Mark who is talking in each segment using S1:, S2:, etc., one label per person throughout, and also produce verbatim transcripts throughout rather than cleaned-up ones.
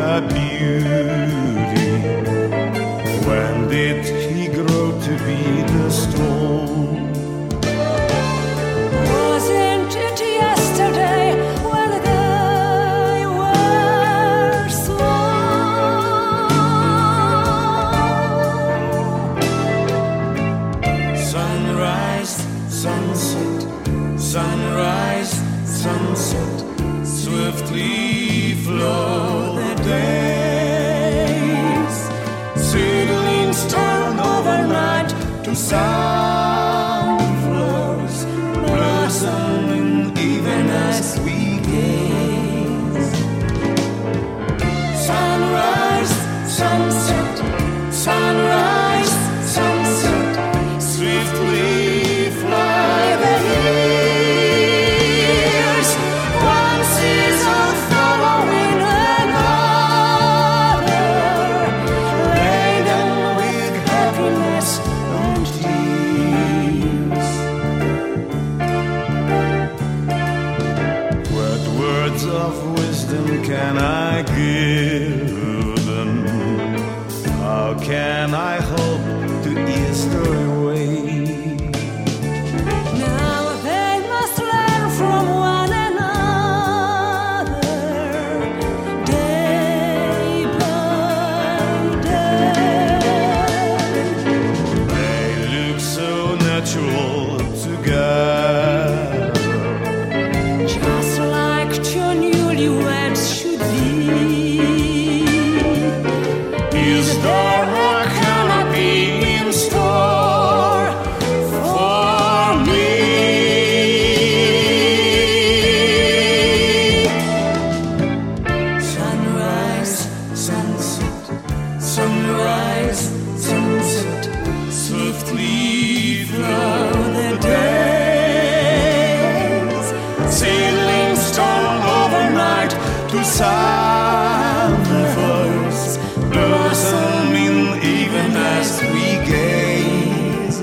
S1: a beauty. When did he grow to be the storm?
S2: Wasn't it yesterday when they were small?
S1: Sunrise, sunset, sunrise, sunset, swiftly flow the days. Seedlings turn overnight to sunflowers, blossoming even as we gaze. Sunrise, sunset, sunrise, sunset, swiftly fly the years. One season following another, laden with happiness and tears. What words of wisdom can I give them? How can I hope to ease their way?
S2: Now they must learn from one another, day by day.
S1: They look so natural together,
S2: Just like two newlyweds should be.
S1: Is there a canopy in store for me? Sunrise, sunset, sunrise, sunset, swiftly flow the days. Sailings turn overnight to sunflowers, blossoming even as we gaze.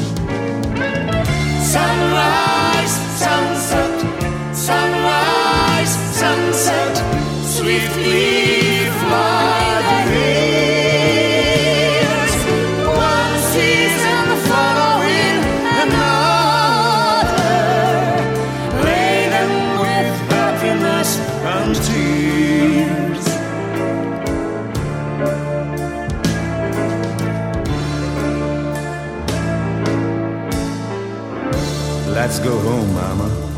S1: Sunrise, sunset, sunrise, sunset, swiftly fly the years. One season following another, laden with happiness and tears. Let's go home, Mama.